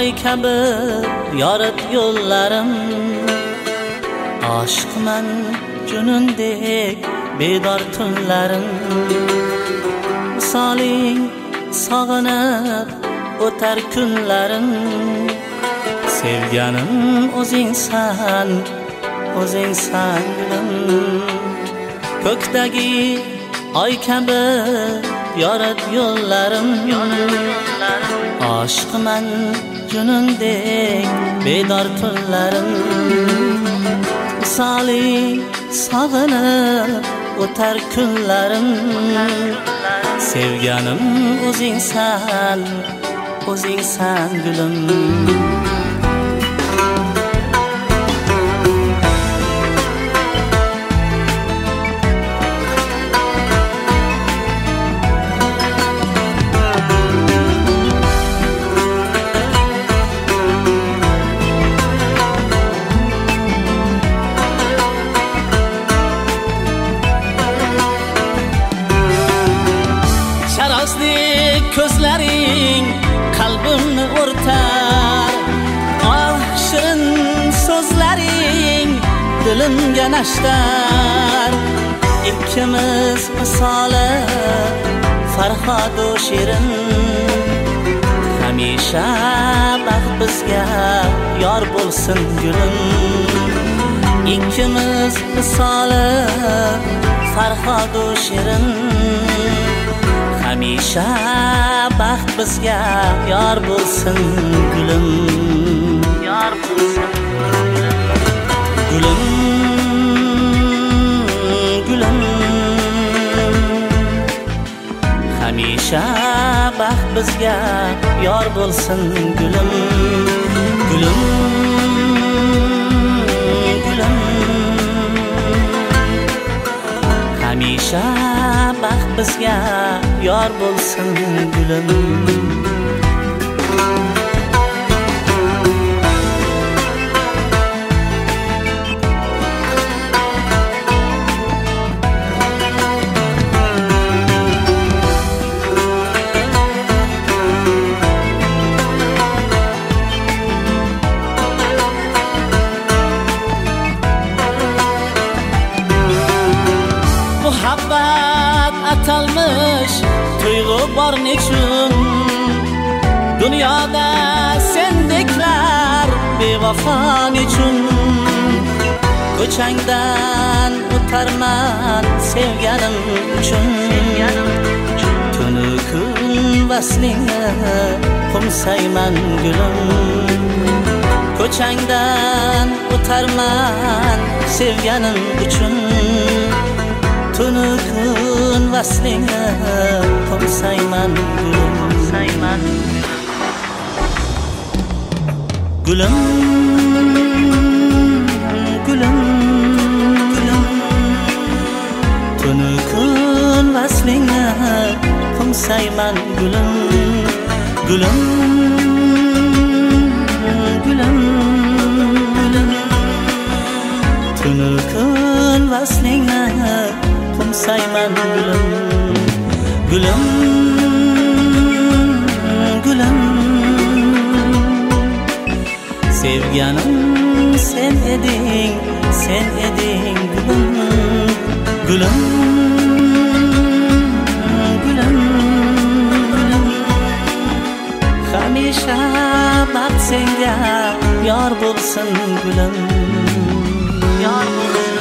oy kabi yorit yo'llarim. Oshiqman junundek bedor tunlarim. Misoling sog'inib o'tar kunlarim. Sevganim o'zingsan gulim. Ko'kdagi oy kabi yorit yo'llarim. Oshiqman junundek bedor tunlarim. Misoling sog'inib o'tar kunlarim. Sevganim o'zingsan gulim. Ko'zlaring qalbimni o'rtar. Shirin so'zlaring dilimga nashtar. Ikkimiz misoli Farhod va Shirin. Hamisha baxt bizga yor bo'lsin gulim. Ikkimiz misoli Farhod va Shirin. Hamisha baxt bizga yor bo'lsin gulim. Yor bo'lsin gulim. Gulim. Hamisha baxt bizga yor bo'lsin gulim. Gulim. Gulim. Hamisha baxt bizga yor bo'lsin gulim. Muhabbat atalmış tuyg'u bor nechun. Dunyoda sendeklar bevafo nechun. Ko'changdan o'tarman sevganim uchun. Tunu kun vaslingni qo'msayman gulim. Ko'changdan o'tarman sevganim uchun. Tunu kun vaslingni qo'msayman gulim. Gulim. Gulim. Gulim. Tunu kun vaslingni qo'msayman gulim. Gulim. Gulim. Gulim. Tunu kun vaslingni qo'msayman gulim. Gulim. Gulim. Sevganim sen eding gulim. Gulim. Gulim. Gulim. Hamisha baxt senga yor bo'lsin gulim. Yor bo'lsin.